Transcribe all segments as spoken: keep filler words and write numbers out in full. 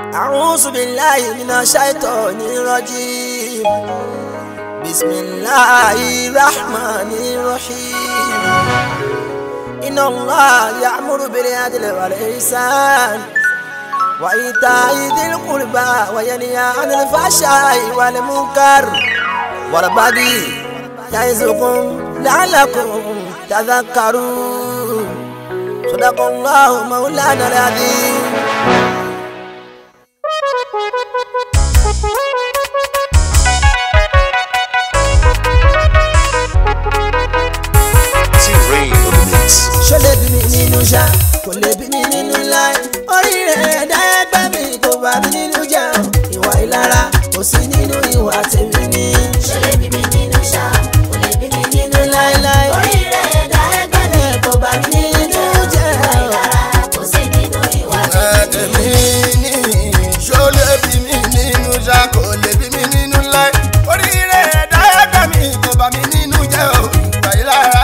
أعوذ بالله من الشيطان الرجيم بسم الله الرحمن الرحيم إن الله يأمر بالعدل والإحسان وإيتاء ذي القربى وينهى عن الفحشاء والمنكر والبغي يعظكم لعلكم تذكرون صدق الله مولانا العظيم. ṣó lè bí mi nínú ṣá kò lè bí mi nínú láì orí rẹ̀ dá ẹgbẹ́ mi kò bá mi nínú jẹ́ ìwà ìlara kò sí nínú ìwà tèmi ní. ṣó lè bí mi nínú ṣá kò lè bí mi nínú láíláí orí rẹ̀ dá ẹgbẹ́ mi kò bá mi nínú jẹ́ ìwà ìlara kò sí nínú ìwà tèmi ní. ṣó lè bí mi nínú ṣá kò lè bí mi nínú láì orí rẹ̀ dá ẹgbẹ́ mi kò bá mi nínú jẹ́ ìwà ìlara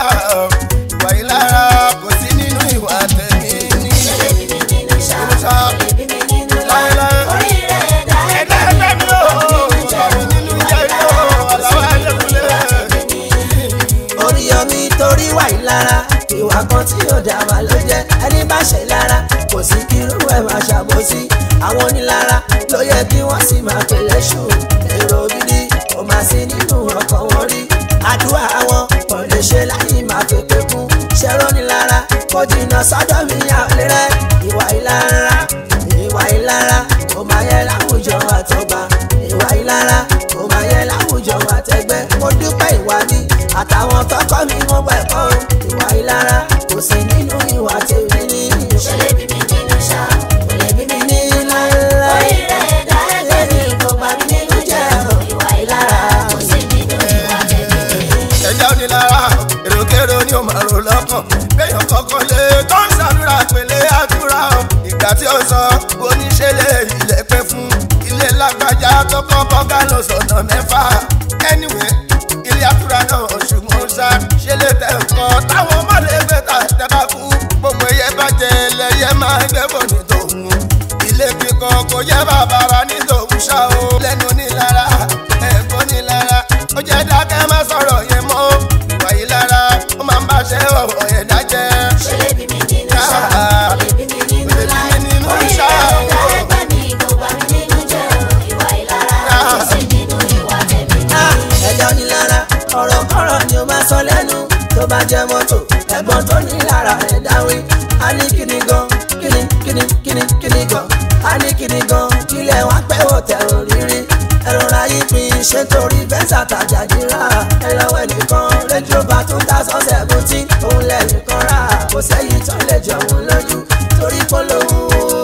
ìwà ìlara kò sí nínú ìwà tèmi ní. ṣó lè bí mi nínú ṣá kò lè bí mi nínú láíláí orí rẹ̀ dá ẹgbẹ́ mi kò bá mi nínú jẹ́ ìwà ìlara kò sí nínú ìwà tèmi ní. orí omi torí wà ìlara ìwà kan tí yóò dá wa ló jẹ́ ẹni bá ṣe lára kò sí kí irú ẹ̀ máa ṣàbòsí àwọn onílára ló yẹ kí wọ́n sì máa pèlè ṣù èrò gidi kò máa sí nínú ọkàn wọn rí àdúrà àwọn kò lè ṣe láyé máa fèpè kún ṣẹ́rọ́ nílára kò jìnnà sọ́dọ̀ mi àlẹ́ rẹ̀ ìwà ìlara ìwà ìlara kò máa yẹ láwùjọ àtọ́gbà ìwà ìlara kò máa yẹ láwùjọ àtẹgbẹ́ mo dúpẹ́ ìwà mi àtàwọn tọkọ mi mo bẹ̀ kọ́ ìwà ìlara kò sí nínú ìwà tèmi ní. ṣó lè bí mi nínú ṣá kò lè bí mi ní láéláé orí rẹ̀ dá ẹgbẹ́ mi kò bá mi nínú jẹ́ ìwà ìlara kò sí nínú ìwà tèmi ní. ẹja onílára èròkèrò ni ó máa rò lọ́kàn béèyàn kọ́kọ́ lé tó ń ṣàdúrà pèlè àdúrà ìgbà tí ó sọ oníṣẹ́lẹ̀ ilẹ̀ pẹ́ fún ilé lágbájá tó kọ́kọ́ ká lọ sọ̀nà mẹ́fà anyway ilé àdúrà náà ṣùgbọ́n ṣá ṣe lè tẹ̀ ǹkan táwọn ọmọ lè gbé ta tẹ́ka kú gbogbo ẹyẹ bàjẹ́ lẹ́yẹ máa gbé bọ̀ ní tòun ilé kíkọ́ kò yẹ bàbàrà ní tòun ṣá o lẹ́nu nílára ẹ̀kọ́ nílára ó jẹ́ dákẹ́ má sọ̀rọ̀ yẹn mọ́ ìwà yìí lára ó máa ń bá ṣe ọ̀rọ̀ yẹn dájẹ́. ṣó lè bí mi nínú ṣá kò lè bí mi nínú láì orí rẹ̀ dá ẹgbẹ́ mi kò bá mi nínú jẹ́ ìwà ìlara kò sí nínú ìwà tèmi ní. ẹ̀dá onílára ọ̀rọ̀ kọ́rọ̀ ni ó máa sọ lẹ́nu tó bá jẹ́ mọ́tò ẹ̀gbọ́n tó ní lára ẹ̀dá wí a ní kíni gan kíni kíni kíni kíni gan a ní kíni gan kílẹ̀ wá pẹ́ wò tẹ̀ òrírí ẹ̀rọra yìí pin ṣé torí fẹ́ǹsà tàjà dírà ẹ̀lọ́wọ́ ẹnìkan rédíò bá tún tá sọ́sẹ̀ bùtí òun lẹ́nìkan rà kò sẹ́yìn tó lè jọ̀wọ́ lójú torí polówó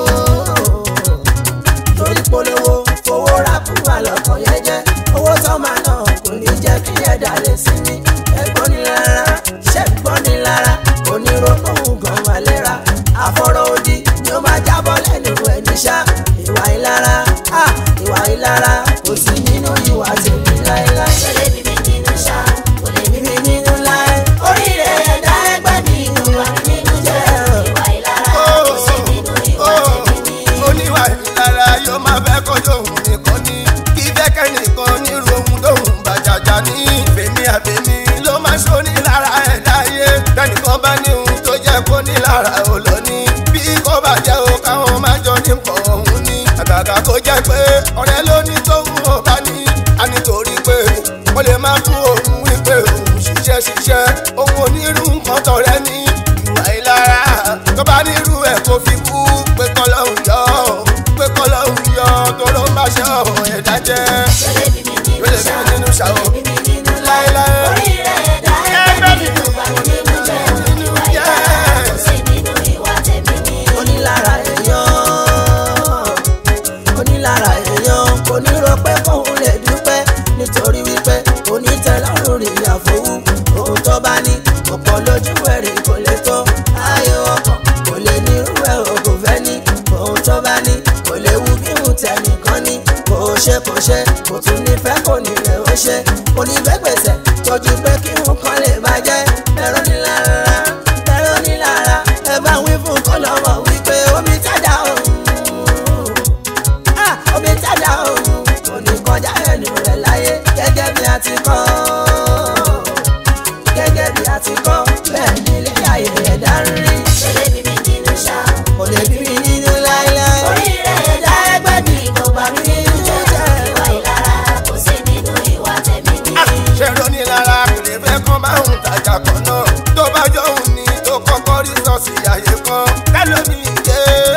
torí polówó fowó rà fún àlọ́kọ̀ yẹn jẹ́ owó tó máa ná kò ní jẹ́ kí ẹ̀dá lè sinmi ẹ̀gbọ́n ní lára ṣẹ́gbọ́n ní lára oníròkòhùn gan wà lera àfọ̀rọ̀ òdì ni ó máa jábọ́ lẹ́nu ẹni ṣá ìwà ìlara ìwà ìlara kò sí nínú ìwà tèmi láéláé. ṣó lè bí mi nínú ṣá kò lè bí mi mi nínú láé orí rẹ̀ dá ẹgbẹ́ mi kò bá mi nínú jẹ́ ìwà ìlara kò sí nínú ìwà tèmi ní. oníwà ìlara yóò máa fẹ́ kọjú òun nìkan ní kí fẹ́kẹ́ nìkan nírú ohun tóun bàjàjà ní fèmí àbèmí ló máa ṣó ní lára ẹ̀dá ayé tẹnìkan bá ní ohun tó jẹ́ kó ní lára ò lọ ní bí kò bá jẹ́ o káwọn máa jọ ní nǹkan ọ̀hún ní àgàgà kó jẹ́ pé ọ̀rẹ́ ló ní tóun ò bá ní a nítorí pé wọ́n lè máa fún òun wípé òun ṣiṣẹ́ ṣiṣẹ́ òun onírú nǹkan tọ̀rẹ́ ní ìwà ìlara tó bá nírú ẹ̀ kó fi kú pé kọ́lọ́hún yọ pé kọ́lọ́hún yọ tó ló ń bá ṣe ọ̀rọ̀ ẹ̀dá jẹ́. ṣó lè bí mi nínú Ṣó lè bí ṣá mi nínú ṣá kò o? lè bí mi nínú láì Láéláé. orí rẹ̀ dá ẹgbẹ́ mi kò bá mi nínú jẹ́ ìwà ìlara kò sí nínú ìwà tèmi ní. onílára èèyàn onílára èèyàn kò ní rò pé kóun lè dúpẹ́ nítorí wípé onítẹ̀lọ́rùn rí àfọwú ohun tó bá ní ọ̀pọ̀ lójú ẹ̀rí kò lè tó ayé ọkàn kò lè ní irú ẹ̀ o kò fẹ́ ní ohun tó bá ní kò lè wú bí ohun tẹnìkan ní kò ṣe kò ṣe kò tún nífẹ̀ẹ́ kò ní rẹ̀ ó ṣe kò ní fẹ́ gbèsè tọ́jú pé kí nǹkan lè bàjẹ́ ẹ̀rọ nílára ẹ̀rọ nílára ẹ bá wí fún kọ́lọ́wọ́ wípé omi tẹ́jà òun tẹ́lómi ìdè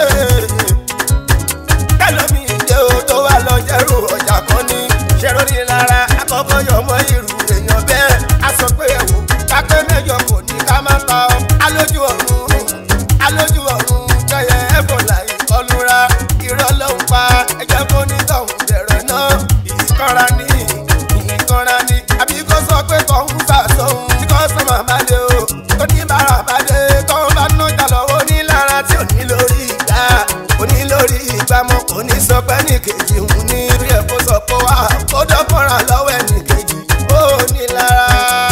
tẹ́lómi ìdè o tó wà lọ jẹ́rù ọjà kan ní ṣẹ́rọ ní lára àkọ́kọ́ yọmọ irú èèyàn bẹ́ẹ̀ a sọ pé ẹ̀wò kápẹ́ mẹ́jọ kò ní ká má pa ọ́ alójú ọ̀run alójú ọ̀run jẹyẹ ẹ̀fọ́ láì kọlura irọ́ ló ń pa ẹ̀jẹ̀ kó ní tọ̀hún bẹ̀rẹ̀ náà ìkanra ní ìkanra ní àbí kó sọ pé kọ̀ọ̀hún sàṣọ̀hún tí kò sọ màmá dé o tó ní bàrà bá dé tó ń bá nájà lọ́wọ́ ní lára tí ò ní lórí ìgbà ò ní lórí ìgbà mọ́ kò ní sọ pé ní kejì òun ní rí ẹ̀ kó sọ pé wà kó dọ́kọ̀ràn lọ́wọ́ ẹ̀ ní kejì ó ní lára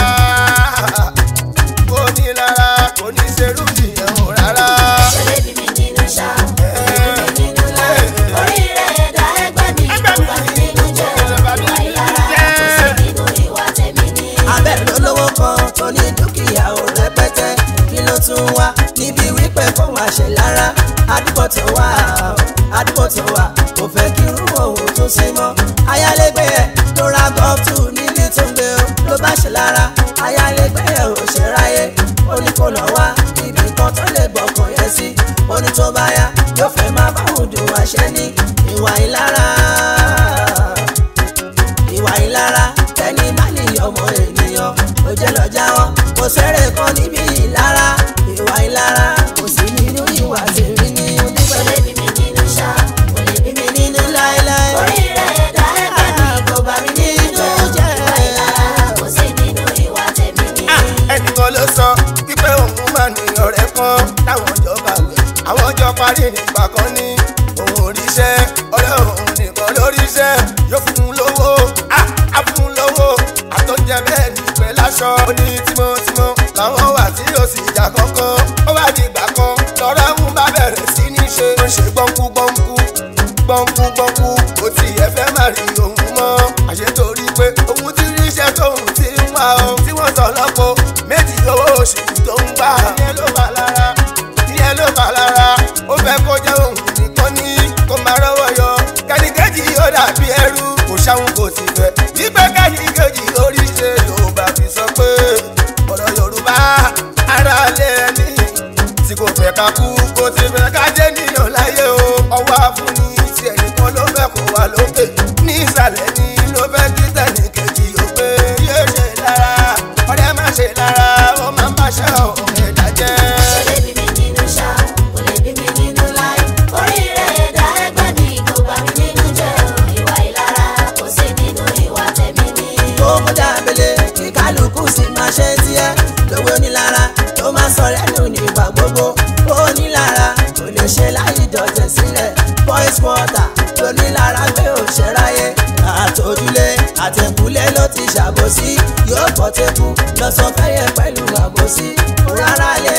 ó ní lára kò ní ṣerú ìyẹn ò rárá. ṣẹlẹ̀ bí mi nínú ṣá ṣẹlẹ̀ bí mi nínú láì orí rẹ̀ ẹ̀dá ẹgbẹ́ mi kò bá mi nínú jẹ́ ìwà ìlara kò sí nínú ìwà tẹ̀mí ní. abẹ́rẹ́ olówó kan tó ní dúkìá ò rẹpẹtẹ kí ló tún wá níbi wípé kó wá ṣe lára àdúgbò tó wà àdúgbò tó wà kò fẹ́ kí irú òun tún sí mọ́ ayálégbé ẹ̀ tó ra gọ́ọ̀tù níbi tó ń gbé o ló bá ṣe lára ayálégbé ẹ̀ ò ṣe ráyé ó ní kó lọ wá ibi kan tó lè gbọ́kàn yẹn sí ó ní tó bá yá yóò fẹ́ máa bá òun dùn àṣẹ ní ìwà ìlara ìwà ìlara tẹni má nìyọ ọmọ ènìyàn ó jẹ́ lọ jáwọ́ kò sẹ́rẹ̀ kan níbi ìlara ìwà ìlara kò sí nínú ìwà tèmi ní onígbà. ṣẹlẹ̀ bí mi nínú ṣá kò lè bí mi mi nínú láéláé orí rẹ̀ ẹ̀dá ẹgbẹ́ mi kò bá mi nínú jẹ́. ìwà ìlara kò sí nínú ìwà tẹ̀mí ní. ẹnìkan ló sọ wípé òun máa ní ọ̀rẹ́ kan táwọn jọba wẹ̀ àwọn jọ parí nígbà kan ní òun oríṣẹ́ ọ̀rẹ́ òun nìkan lóríṣẹ́ yóò fún un lówó á fún un lówó àtọ́jẹ bẹ́ẹ̀ ní pẹ́ láṣọ ó ní tímọ́tímọ́ làwọn wà tí yóò sì jà kankan ó bá di ìgbà kan lọ́rọ̀ ń bá bẹ̀rẹ̀ sí ní ṣe ó ṣe gbọ́nkú gbọ́nkú gbọ́nkú gbọ́nkú ó ti yẹ fẹ́ má rí òun mọ́ àṣetorí pé òun ti rí iṣẹ́ tóun ti ń wá ọ tí wọ́n sọ lọ́pọ̀ méjì owó oṣù tó ń gbà ìyẹn ló bá lára ìyẹn ló bá lára ó fẹ́ kó jẹ́ òun nìkan ní kó máa rọ́wọ́ yọ kẹ́nìkejì ó dàbí ẹrú kò ṣàwọn kò sì fẹ́ wípé kẹ́nìkejì oríṣi Yorùbá fi sọ pé ọ̀rọ̀ Yorùbá ara lé ẹni tí kò fẹ́ ká kú kò sì fẹ́ ká jẹ́ níyàn láyé o ọwọ́ àfúnni tí ẹnìkan ló fẹ́ kó wà lókè ní ìsàlẹ̀ ni ló fẹ́ kí tẹnìkejì ó pé yé ṣe lára ọ̀rẹ́ má ṣe lára ó máa ń báṣẹ́ ọ̀rẹ́ dájẹ́. ṣẹlẹ̀ bí mi nínú ṣá kò lè bí mi nínú láì orí rẹ̀ ẹ̀dá ẹgbẹ́ mi kò bá mi nínú jẹ́ ìwà ìlara kò sí nínú ìwà tẹ̀mí ní. tó kọjá abẹ́lé kí kálukú sì máa ṣe tiẹ̀ lówó onílara tó máa sọ lẹ́nu nígbà gbogbo onílara kò lè ṣe láyé dọ̀tẹ̀ sílẹ̀ boys water lónílara pé ò ṣe ráyé àtòjúlé àtẹ̀kúlé ló ti ṣàbòsí yóò bọ́ tẹ́kù lọ́sọ̀ fẹ́yẹ pẹ̀lú àbòsí òrárá lé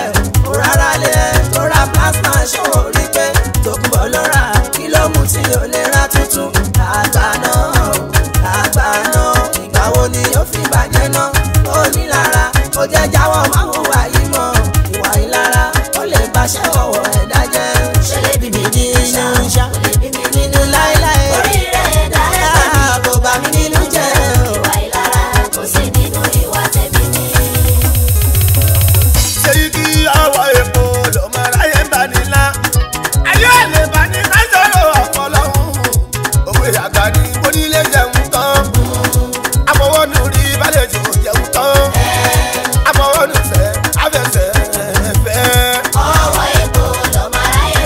òrárá lé tó ra plasma ṣòwò rí pé tó kú bọ́ lọ́ra kí ló mú tí ò lè ra tuntun àgbà náà àgbà náà ìgbà wo ni yóò fi bàjẹ́ náà onílara ó jẹ́ jáwọ́ máa ń wà yìí mọ́ ìwà ìlara ó lè bàṣẹ́ ọ̀wọ́ ẹ̀dá jẹ́ ṣẹlẹ̀ bí mi nínú ṣá kò lè bí mi nínú láéláé orí rẹ̀ ẹ̀dá ẹgbẹ́ mi kò bá mi nínú jẹ́ ìwà ìlara kò sí nínú ìwà tẹ̀mí ní. ṣé kí ọwọ́ epo ló máa ráyè bá nílá ayé lè bá ní kájọ́rò ọ̀pọ̀lọ́hún òwe àgbà ní onílé jẹun tán àfọwọ́nù rí balẹ̀ jù jẹun tán àfọwọ́nù fẹ́ afẹ́fẹ́ fẹ́. ọwọ́ epo ló máa ráyè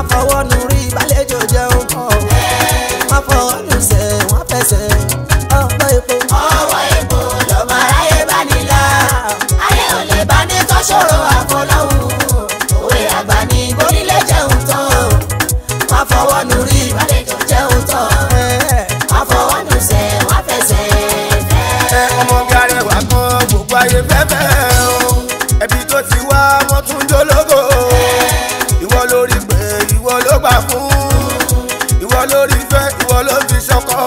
fọwọ́ nu rí ìbálẹ̀jọ jẹun kan wọ́n fọwọ́ nu sẹ̀ wọ́n fẹsẹ̀ ọ̀pọ̀ epo. ọwọ́ epo lọ́mọ aráyé bá nílá ayé ò lè bá ní tọ́ṣọ̀rọ̀ àfọlọ́hún òwe àgbà ní gbónílé jẹun tán wọ́n fọwọ́ nu rí ìbálẹ̀jọ jẹun tán wọ́n fọwọ́ nu sẹ̀ wọ́n fẹsẹ̀ fẹ́. ọmọ bí arẹwà kan gbogbo ayé fẹ́fẹ́ o ẹbí tó ti wá wọ́n tún jólógo ìwọ lórí pé ìwọ ló gbà fún ìwọ lórí fẹ́ ìwọ ló fi ṣọkọ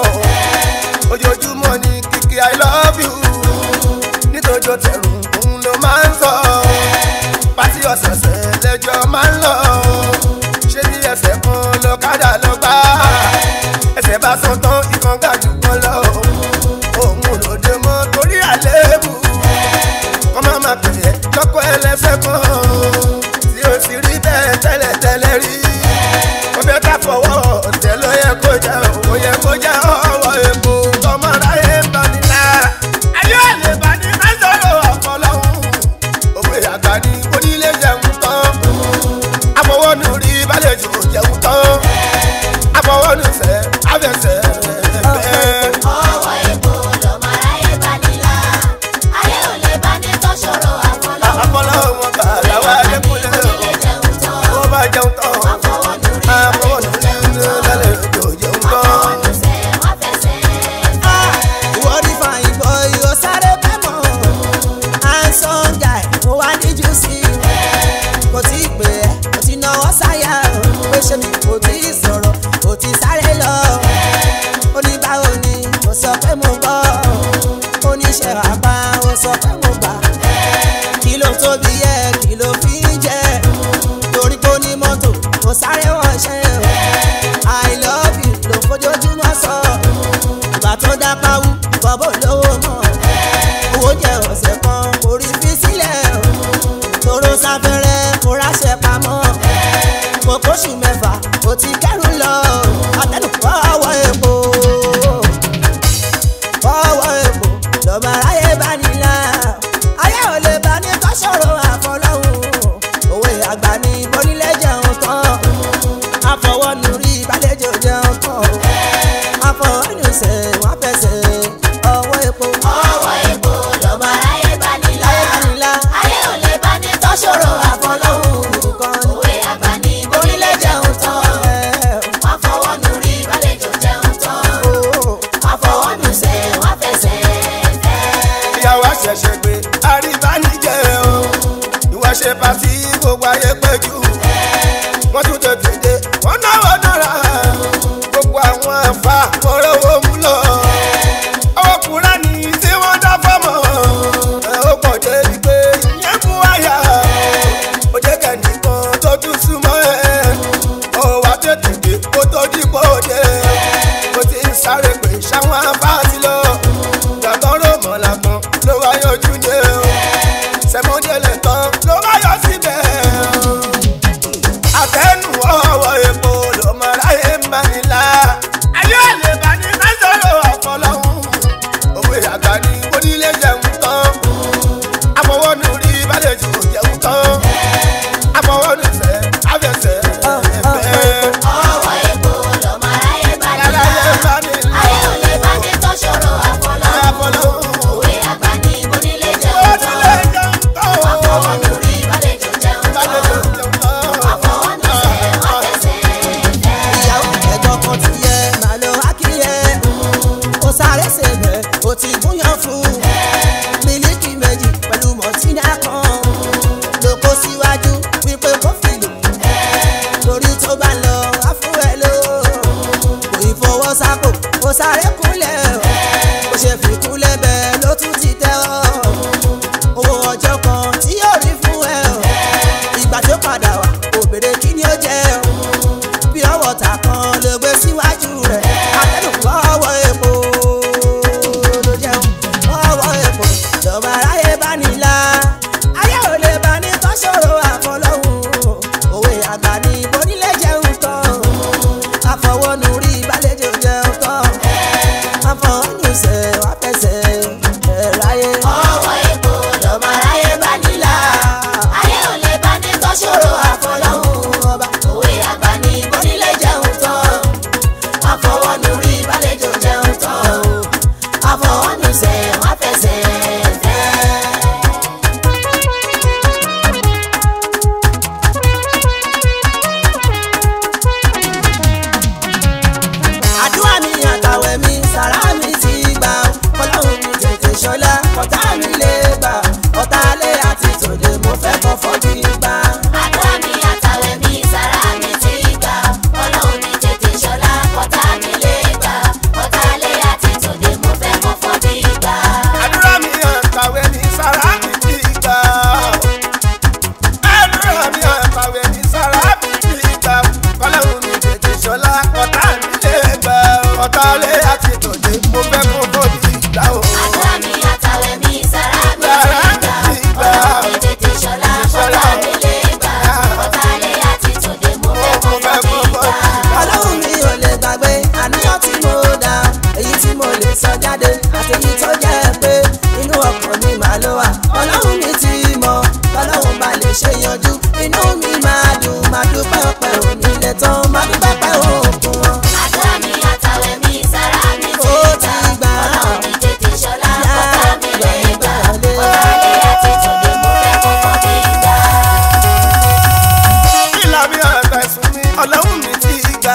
ojoojúmọ́ ni kìkì I love you nítorí tẹ̀rù òun ló máa ń sọ pátí ọ̀sẹ̀ọ̀sẹ̀ lẹ́jọ́ máa ń lọ ṣé ní ẹsẹ̀ kan lọ́kadà lọ gbá ẹsẹ̀ bá sọ tán ìkan gàdú kan lọ òun lòdì mọ́ torí àléébù kọ́ máa ma pè é lọ́kọ̀ ẹlẹ́sẹ̀ kan tí o sì rí bẹ́ẹ̀ tẹ́lẹ̀tẹ́lẹ̀ rí ó fẹ́ ká fọwọ́ ọ̀tẹ̀ ló yẹ kó jẹ́ ó yẹ kó jẹ́ ọwọ́ epo tọmọ ráyé ń bá nílá ayé àlè bá ní mẹ́sàn-án ọ̀pọ̀lọ́hún òwe àgbà ní onílé jẹun tán àfọwọ́nù rí bálẹ̀jò jẹun tán àfọwọ́nù sẹ́ àfẹsẹ̀ fẹ́. ọwọ́ epo lọ́mọ aráyé bá nílá ayé ò lè bá ní tọ́ṣọ̀rọ̀ àfọlọ́hún àfọlọ́hún wọn kà láwa ẹlẹ́kùnlé gbónílé jẹun tán ó bá jẹun tán wọ́n fọwọ́ nu rí àfọwọ́nù ìbálẹ̀jọ rí jẹun tán bálẹ̀jò jẹun wọ́n tán. fọwọ́ nu sẹ̀ wọ́n fẹsẹ̀ fẹ́. ìwọ rí fine boy ó sáré bẹ́ mọ́ handsome guy mo wá níjú sí i kò tí ì pè ẹ́ kò tí náwó sáyà pé ṣé mi kò tí ì sọ̀rọ̀ kò tí ì sáré lọ ó ní báwo ni mo sọ pé mo gbọ́ ó ní ṣe àbá ó sọ pé mo gbà kí ló tóbi yẹ kí ló fi ń jẹ torí pé ó ní mọ́tò mo sáré wọ́n ṣe I love you ló fojoojúmọ́ sọ ìgbà tó dá pawú bọ́bọ̀ lówó mọ́ owó jẹ ọ̀sẹ̀ kan kò rí fi sílẹ̀ tóró sáfẹ́rẹ́ kó ráṣẹ pamọ́ kò kóṣù mẹ́fà kò ti kẹ́rù lọ àtẹnu fọwọ́ epo fọwọ́ epo lọ́mọ aráyé bá nílá ayé ò lè bá ní tọ́ṣọ̀rọ̀ àfọlọ́hún òwe àgbà ní bónílé jẹun tán àfọwọ́nù rí ìbálẹ̀jọ jẹun tán àfọwọ́nù sẹ̀ wọ́n fẹsẹ̀ ọwọ́ epo. ọwọ́ epo lọ́mọ aráyé bá nílá ayé ò lè bá ní tọ́ṣọ̀rọ̀ àfọlọ́hún òwe àgbà ní gbónílé jẹun tán wọ́n fọwọ́ nu rí ìbálẹ̀jọ jẹun tán wọ́n fọwọ́ nu sẹ̀ wọ́n fẹsẹ̀ fẹ́. ìyàwó àṣẹ̀ṣẹ̀ pé àríbánijẹ́ o ìwọ ṣe pàtí gbogbo ayé péjú wọ́n tún tètè dé wọ́n náwó náírà gbogbo àwọn àfa mọ̀rọ̀wọ́ mú lọ ọwọ́ kúrẹ́ ní tí wọ́n dá fọ́mọ̀ ẹ̀ ó pọ̀ dé pé ìyẹn mú àyà ó jẹ́ kẹ́nìkan tó tún súnmọ́ ẹ̀ ó wá tètè dé kó tó dípò dé ó ti ń sáré pé ṣáwọn afá ti lọ gbàgbọ́n rò mọ́ làgbọ́n ló wá yọjú dé o sẹ́mọ́délé tán ló wá yọ síbẹ̀ àtẹnu ọwọ́ epo ló mọ ráyé ń bá nílá ayé àlè bá ní mẹ́sàn-án ọ̀pọ̀lọ́hún òwe àgbà ní onílé jẹun tán àfọwọ́nù rí bálẹ̀jò jẹun tán àfọwọ́nù sẹ́ àfẹsẹ̀ ẹ̀fẹ́. ọwọ́ epo lọ́mọ aráyé bá nílá aláyé bá nílá ayé ò lè bá ní tọ́ṣọ̀rọ̀ àfọlọ́hún òwe àgbà ní gbónílé jẹun tán onílé jẹun tán wọ́n fọwọ́ nu rí ìbálẹ̀jọ jẹun tán bálẹ̀jò jẹun tán. wọ́n fọwọ́ nu sẹ̀ wọ́n fẹsẹ̀ fẹ́. ìyàwó ẹ̀jọ̀ kan ti yẹ màá lọ wá kí yẹ ó sáré ṣèbẹ̀ ó ti gúnyán fún mílíkì méjì pẹ̀lú mọ̀tínà kan ló kó síwájú wípé kó fi lò torí tó bá lọ wá fún ẹ lò kò ì fọwọ́ sápò ó sáré kúnlẹ̀ ó ṣe fi kúnlẹ̀ bẹ́ẹ̀ ló tún ti tẹ́ ọ owó ọjọ́ kan tí yóò rí fún ẹ ìgbà tó padà wá kò béèrè kí ni ó jẹ́ bí ọwọ́ ta kan ló gbé síwájú rẹ̀ àtẹnu fọwọ́ epo ló jẹun fọwọ́ epo lọ́mọ aráyé bá nílá ayé ò lè bá ní tọ́ṣọ̀rọ̀ àfọlọ́hún òwe àgbà ní bónílé jẹun tán àfọwọ́nù rí ìbálẹ̀jọ jẹun tán àfọwọ́nù sẹ̀ wá fẹsẹ̀ ẹ̀ ráyé. ọwọ́ epo lọ́mọ aráyé bá nílá ayé ò lè bá ní tọ́ṣọ̀rọ̀ àfọlọ́hún òwe àgbà ní má dúpẹ́ pẹ́ òkun wọn. àdúrà mi àtàwẹ̀ mi sára mi ti Ó ti gbà. gbà. Ọlọ́run mi tètè ṣọlá kọ́tà mi lè gbà. Ọ̀tá lè àti tòde mo fẹ́ kọ́kọ́ bí gbà. Nọ́fìlà mi àtẹ̀sùn mi ọlọ́run mi ti gbà.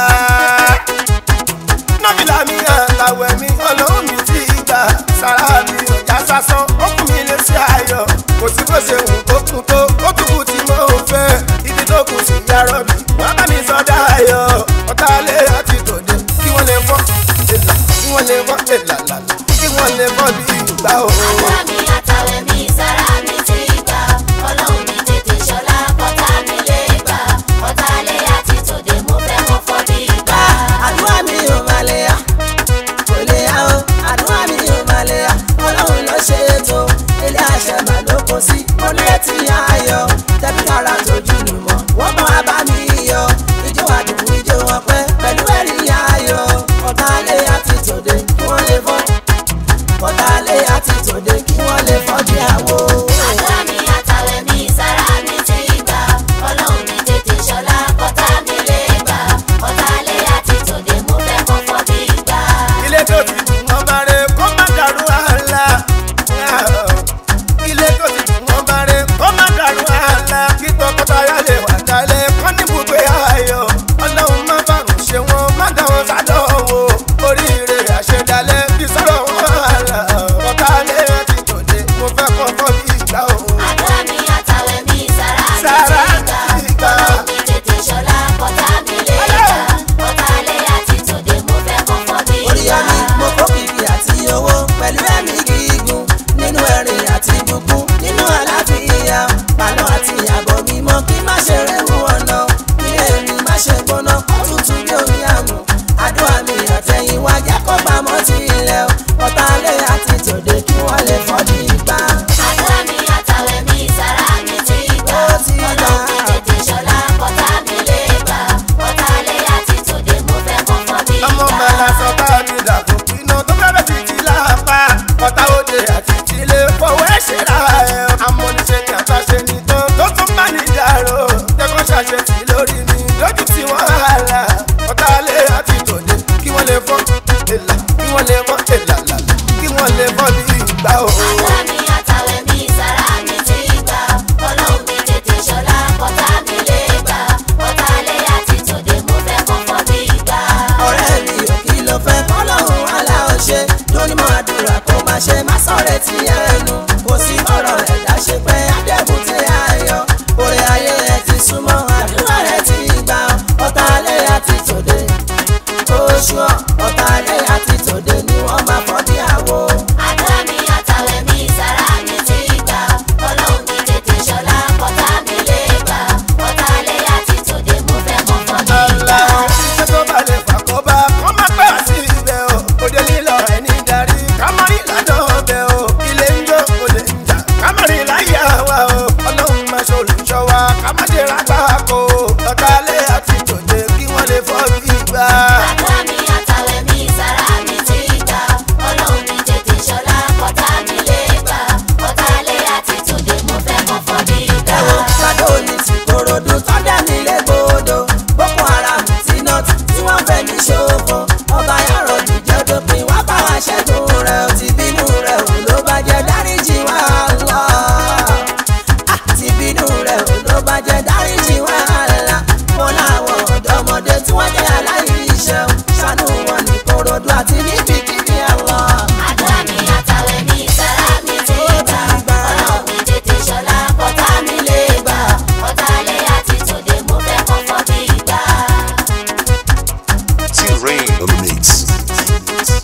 Nọ́fìlà mi àtàwẹ̀ mi ọlọ́run mi ti gbà. Sàrà mi ò já sásán, ó kù mí lé sí ayọ̀. Kò sí bó ṣe wù kó kún tó, ó tún kù tí mo fẹ́. Ibi tó kù sí yàrá mi, wọ́n bá mi sọ dáyọ̀. Ọ̀tá lé àti tòde kí wọ́n lè fọ́ èlà, kí wọ́n lè fọ́ èlà làlà, kí wọ́n lè fọ́ bí ìgbà òun. àdúrà mi àtàwẹ̀ mi sára mi ti gbà. Ọlọ́run mi tètè ṣọlá kọ́tà mi lè gbà. Ọ̀tá lè àti tòde mo fẹ́ kọ́kọ́ bí gbà. àdúrà mi ò máa lè yá kò lè yá o àdúrà mi ò máa lè yá ọlọ́run ló ṣe é tó ilé àṣẹ mà ló kó sí mo ní etí ayọ̀ tẹ́bí kára tójú nù mọ́ wọ́n bá wa bá mi yọ ijó àdùnkù ijó ọpẹ́ pẹ̀lú ẹ̀rí ayọ̀ ọ̀tá lé àti tòde kí wọ́n lè fọ́ ọ̀tá lé àti tòde kí wọ́n lè fọ́ bí àwo. àdúrà mi àtàwẹ̀ mi sára mi ti gbà. Ọlọ́run mi tètè ṣọlá kọ́tà mi lè gbà. Ọ̀tá lè àti tòde mo fẹ́ kọ́kọ́ bí gbà. Ilé tó ti dùn wọ́n bá rẹ̀ kó má dàrú àlá. Ilé tó ti dùn wọ́n bá rẹ̀ kó má dàrú àlá. Kí tọkọtaya lè wà dalẹ̀ kọ́ ní gbogbo ayọ̀. Ọlọ́run má bàrùn ṣe wọn, má dá wọn sádọ̀wọ́. Oríire àṣedalẹ̀ bí sọ̀rọ̀ wọn àlà. Ọ̀tá lé àti tòde mo fẹ́ kọ́kọ́ bí ìgbà òun. àdúrà mi àtàwẹ̀ mi sára Sára mi mi ti ti gbà. gbà. Ọlọ́run mi tètè ṣọlá kọ́tà mi lè gbà. Ọ̀tá lè àti tòde mo fẹ́ kọ́kọ́ bí orí gbà. ọmí mo kó kìkì àti owó pẹ̀lú ẹ̀mí gígùn nínú ẹ̀rìn àti ìbùkún nínú àlàáfíà pàlọ́ àti àbọ̀ mímọ́ kí má ṣe rẹ́wọ̀n ọ̀nà ilé mi má ṣe gbóná kó tutù bí omi àmù àdúrà mi àtẹ̀yìnwá jẹ́ kó pamọ́ ti ilẹ̀ ọ̀tá lé àti tòde kí wọ́n lè fọ́ ní ìgbà. àdúrà mi àtàwẹ̀ mi sára mi ti gbà. Ó ti gbà. Ọlọ́run mi tètè ṣọlá kọ́tà mi lè gbà. Ọ̀tá lè àti tòde mo fẹ́ kọ́kọ́ bí Ọmọ gbà. màlá sọ bá mi dàgbò iná tó fẹ́ bẹ̀ títí lápá. Ọ̀tá òde àti ìdílé fọwọ́ ẹ̀ ṣe ra ẹ̀. Amọ̀niṣe ni àtàṣe ni tó tó tún bá ní ìdárò. Jẹ́kọ́ ṣàṣẹ sí lórí mi lójú tí wọ́n á là. Ọ̀tá lé àti tòde kí wọ́n lè fọ́ èlà, kí wọ́n lè fọ́ èlà làlà, kí wọ́n lè fọ́ bí ìgbà òun. àdúrà mi àtàwẹ̀ mi sára mi ti gbà. Ọlọ́run mi tètè ṣọlá kọ́tà mi lè gbà. Ọ̀tá lè àti tòde mo fẹ́ kọ́kọ́ bí gbà. ọ̀rẹ́ mi ò kí ló fẹ́ kọ́lọ́hún aláwọ̀ ṣe lórí mọ́ àdúrà kó má ṣe má sọ̀rọ̀ ti ẹnu kò sí ọ̀rọ̀ ẹ̀dá ṣe pé adẹ́kùn ti ayọ̀ orí ayé ẹ ti súnmọ́ àdúrà rẹ ti gbà ọ̀tá alẹ́ àti tòde oṣù ọ̀tá alẹ́ àti tòde ni wọ́n máa fọ́ bí àwo. àdúrà mi àtàwẹ̀ mi sára mi ti gbà. Ọlọ́run mi tètè ṣọlá kọ́tà mi lè gbà. Ọ̀tá lè àti tòde mo fẹ́ kọ́kọ́ bí gbà. Àlà iṣẹ́ tó bá lè fà kó bá kó má pẹ́ wá sí ibẹ̀ o. Òde lílọ ẹni darí ká má rí ìlànà ọbẹ̀ o. Ilé ń jó olè ń jà ká má rí láyé àwa o. Ọlọ́run máa ṣe olùṣọ́ wa ká má ṣe rágbá kó. Ọ̀tá lé àti tòde kí wọ́n lè fọ́ ìgbà. àdúrà mi àtàwẹ̀ mi sára mi ti gbà. Ọlọ́run mi tètè ṣọlá kọ́tà mi lè gbà. Ọ̀tá lè àti tòde mo fẹ́ kọ́kọ́ bí gbà. ẹ̀wọ̀n kádó ní ti korodu tó dá nílé gbòdo boko haram ti nọ́ọ̀tì tí wọ́n fẹ́ ní ṣòfò ọba yàrá òjìjẹ́ dópin wá bá wa ṣẹ́gun rẹ̀ ò ti bínú rẹ̀ ò ló bá jẹ́ dáríjì wá lọ. àti bínú rẹ̀ ò ló bá jẹ́ dáríjì wá lọ. wọn láwọn ọ̀dọ́mọdé tí wọ́n jẹ́ aláìríṣẹ́ ṣàánú wọn ní korodu àti níbikíbi àwọn. àdúrà mi àtàwẹ̀ mi sára mi ti gbà. Ọlọ́run mi tètè ṣọlá kọ́tà mi lè gbà. Ọ̀tá lè àti tòde mo fẹ́ kọ́kọ́ bí gbà. T-Rain on the mix.